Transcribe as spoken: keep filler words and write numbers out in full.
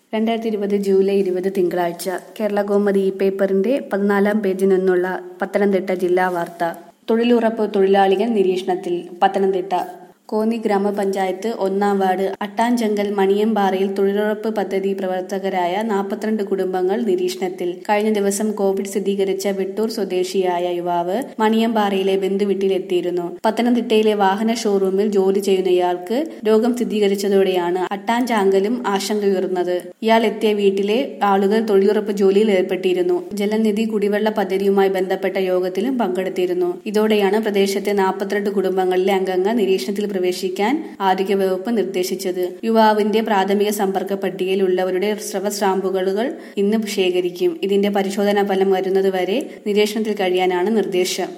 രണ്ടായിരത്തി ഇരുപത് ജൂലൈ ഇരുപത് തിങ്കളാഴ്ച കേരളകൗമുദി ഈ പേപ്പറിന്റെ പതിനാലാം പേജിൽ നിന്നുള്ള പത്തനംതിട്ട ജില്ലാ വാർത്ത. തൊഴിലുറപ്പ് തൊഴിലാളികൾ നിരീക്ഷണത്തിൽ. പത്തനംതിട്ട കോന്നി ഗ്രാമപഞ്ചായത്ത് ഒന്നാം വാർഡ് അട്ടാഞ്ചങ്കൽ മണിയമ്പാറയിൽ തൊഴിലുറപ്പ് പദ്ധതി പ്രവർത്തകരായ നാൽപ്പത്തിരണ്ട് കുടുംബങ്ങൾ നിരീക്ഷണത്തിൽ. കഴിഞ്ഞ ദിവസം കോവിഡ് സ്ഥിരീകരിച്ച വെട്ടൂർ സ്വദേശിയായ യുവാവ് മണിയമ്പാറയിലെ ബന്ധുവീട്ടിലെത്തിയിരുന്നു. പത്തനംതിട്ടയിലെ വാഹന ഷോറൂമിൽ ജോലി ചെയ്യുന്നയാൾക്ക് രോഗം സ്ഥിരീകരിച്ചതോടെയാണ് അട്ടാഞ്ചാങ്കലും ആശങ്കയുയർന്നത്. ഇയാൾ എത്തിയ വീട്ടിലെ ആളുകൾ തൊഴിലുറപ്പ് ജോലിയിൽ ഏർപ്പെട്ടിരുന്നു. ജലനിധി കുടിവെള്ള പദ്ധതിയുമായി ബന്ധപ്പെട്ട യോഗത്തിലും പങ്കെടുത്തിരുന്നു. ഇതോടെയാണ് പ്രദേശത്തെ നാൽപ്പത്തിരണ്ട് കുടുംബങ്ങളിലെ അംഗങ്ങൾ നിരീക്ഷണത്തിൽ പ്രവേശിക്കാൻ ആരോഗ്യവകുപ്പ് നിർദ്ദേശിച്ചത്. യുവാവിന്റെ പ്രാഥമിക സമ്പർക്ക പട്ടികയിൽ ഉള്ളവരുടെ സ്രവ സാമ്പിളുകൾ ഇന്ന് ശേഖരിക്കും. ഇതിന്റെ പരിശോധനാ ഫലം വരുന്നതുവരെ നിരീക്ഷണത്തിൽ കഴിയാനാണ് നിർദ്ദേശം.